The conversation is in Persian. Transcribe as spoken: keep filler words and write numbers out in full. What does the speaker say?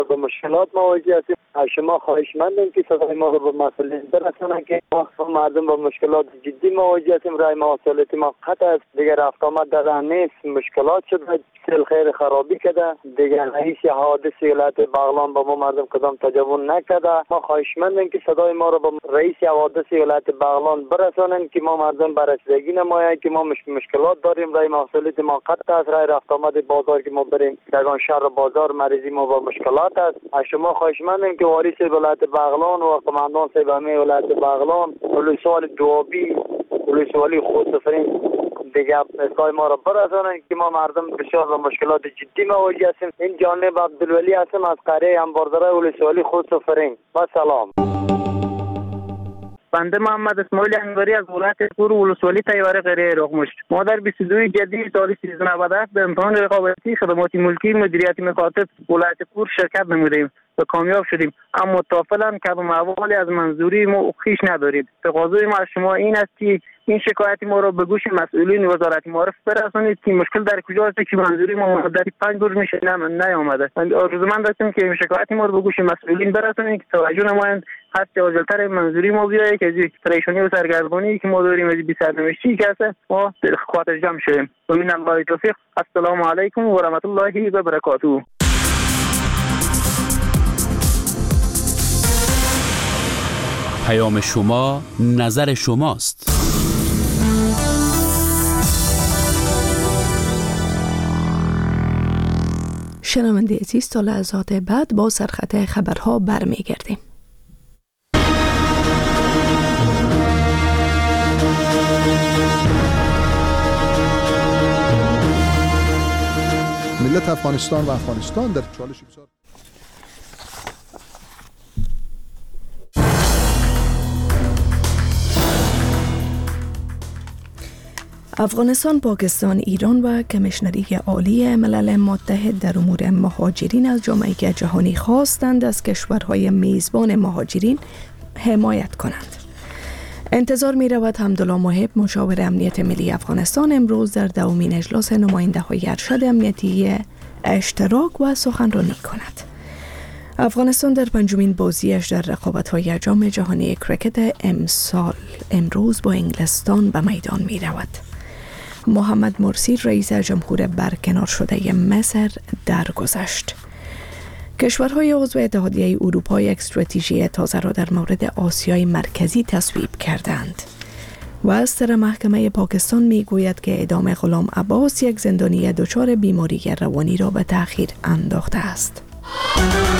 با مشکلات مواجه هستیم. از شما خواهشمندیم که صدای ما رو به مسئولین برسونن که ما مردم با مشکلات جدی مواجه هستیم. رای محصولات ما قطع است، دیگر رفت آمد در نیست، مشکلات شده، سیل خیر خرابی کرده، دیگر رئیس حوادث ولایت بغلان با ما مردم کدام تجاوز نکرده. ما خواهشمندیم که صدای ما رو به رئیس حوادث ولایت بغلان برسونن که ما مردم بررسیگی نماییم که ما مش... مشکلات داریم. رای محصولات ما قطع است، رای رفت آمد بازار که ما بریم درگان شهر بازار مریضی ما با مشکلات است. از شما خواهشمندیم که واریس ولایت بغلان و قماندان سیبامی ولایت بغلان ولسوال دوابی ولسوالی خود سفرین دیگه اصلاح ما را برسانن که ما مردم بسیار با مشکلات جدی مواجه هستیم. این جانب عبدالولی هستم از قریه انباردره ولسوالی خود سفرین. با سلام. بنده محمد اسماعیل انوری از ولایت کور ولسوالی تیوره قریه رغمشت. ما در بیست و دو جدی سال سیزده نود و هفت به امتحان رقابتی خدمات ملکی مدیریت مکاتب ولایت کور شرکت نمودیم و کامیاب شدیم، اما طافلا که به محوالی از منظوری ما خویش ندارید. تقاضای ما از شما این است که این شکایت ما را به گوش مسئولین وزارت معارف برسانید که مشکل در کجا است که منظوری ما مدت پنج روز میشه نیامده. آرزومند هستیم که این شکایت ما را به گوش مسئولین برسانید که توجه نمایند، هست عاجل‌تر منظوری ما بیاید که از پریشانی و سرگردانی که ما داریم از بی سرنوشتی که هست ما خاطر جمع شویم. و من الله توفیق. السلام علیکم و رحمت الله و برکاته. پیام شما نظر شماست. شنونده عزیز، تا لحظات بعد با سرخط خبرها برمیگردیم. ملت افغانستان و افغانستان در چالش بسیار افغانستان، پاکستان، ایران و کمیشنری عالی ملل متحد در امور مهاجرین از جامعه جهانی خواستند از کشورهای میزبان مهاجرین حمایت کنند. انتظار می رود حمدالله محب، مشاور امنیت ملی افغانستان، امروز در دومین اجلاس نماینده های ارشد امنیتی اشتراک و سخنرانی کند. افغانستان در پنجمین بازیش در رقابت‌های جام جهانی کرکت امسال امروز با انگلستان به میدان می رود. محمد مرسی رئیس جمهور برکنار شده مصر درگذشت. کشورهای عضو اتحادیه اروپا یک استراتژی تازه را در مورد آسیای مرکزی تصویب کردند. و از طرف محکمه پاکستان می گوید که اعدام غلام عباس، یک زندانی دچار بیماری روانی، را به تأخیر انداخته است.